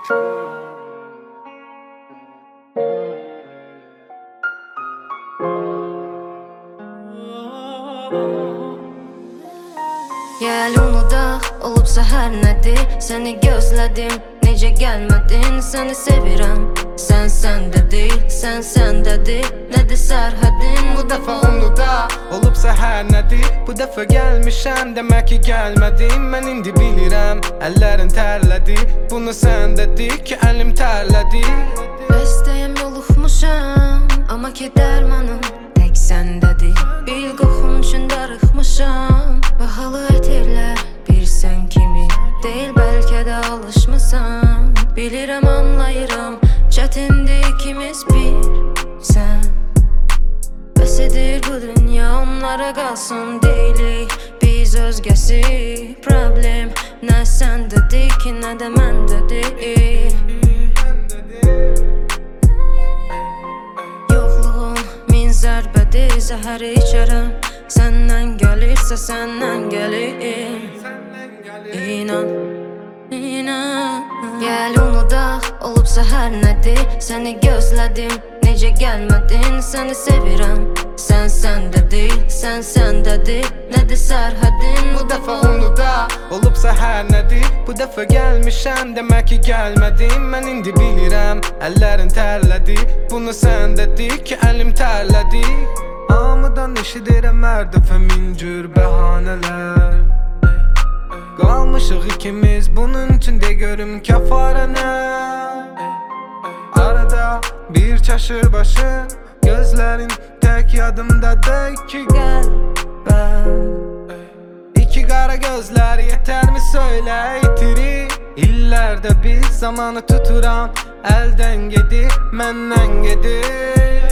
Gəl unudaq, olubsa hər nədir. Səni gözlədim, necə gəlmədin. Səni sevirəm, sən səndə deyil, sən səndədir. Nədir sərhədin? Bu dəfə unudaq, olubsa hər nədir. Bu dəfə gəlmişəm, demək ki gəlmədim. Mən indi bilirəm, əllərin tərlədi. Bunu sən dedi ki əlim tərlədi. Bəstəyəm yoluxmuşam, amma ki dərmanım tək səndədir. Bil qoxum üçün darıxmışam. Bahalı etirlər bir sən kimi deyil, bəlkə də alışmısan. Bilirəm, anlayıram, çətindir ikimiz bir sən. Bəs edir bu dünya, onlara qalsın deyilik biz özgəsi. Problem nə səndədir ki, nə də məndədir. Yoxluğun min zərbədir, zəhəri içərəm. Səndən gəlirsə səndən gəlir. İnan, inan. Gəl unudaq, olubsa hər nədir. Səni gözlədim, necə gəlmədin. Səni sevirəm, sən səndə deyil, sən səndədir. Nədir sərhədin? Bu dəfə unudaq, olubsa hər nədir. Bu dəfə gəlmişəm, demək ki gəlmədim. Mən indi bilirəm, əllərin tərlədi. Bunu sən dedi ki əlim tərlədi. Hamıdan eşidirəm hər dəfə min cür bəhanələr. Qalmışıq ikimiz, bunun üçün de görüm kəfarə nə. Arada bir çaşır başın, gözlərin tək yadımdadır ki qəlbəm. İki qara gözlər yetərmi söylə itirir. İllərdə biz zamanı tuturam, əldən gedir, məndən gedir.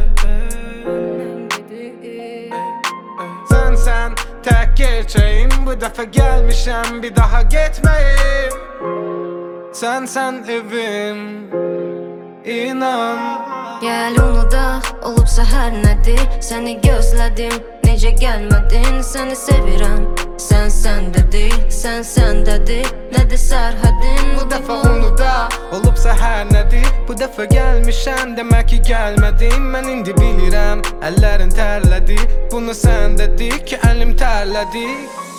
Sən tək gerçeğim, bu dəfə gəlmişəm, bir daha getməyim. Sən evim, inan. Gəl unudaq, olubsa hər nədir. Səni gözlədim, necə gəlmədin. Səni sevirəm, sən səndə deyil, sən səndədir. Nədir sərhədin? Bu dəfə unudaq, olubsa hər nədir. Bu dəfə gəlmişəm, demək ki gəlmədim. Mən indi bilirəm, əllərin tərlədi. Bunu sən dedi ki əlim tərlədi.